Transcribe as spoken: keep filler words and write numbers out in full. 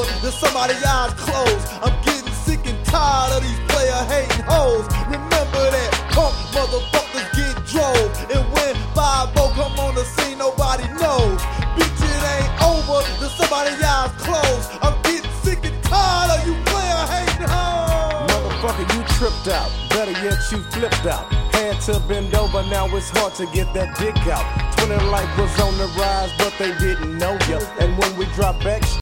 over, then somebody eyes closed. I'm getting sick and tired of these player hating hoes. Remember that punk motherfuckers get drove, and when five oh come on the scene, nobody knows. Bitch, it ain't over, then somebody eyes closed. I'm getting sick and tired of you player hating hoes. Motherfucker, you tripped out. Better yet, you flipped out. Had to bend over, now it's hard to get that dick out. Twinning life was on the rise, but they didn't know ya. And when we drop back,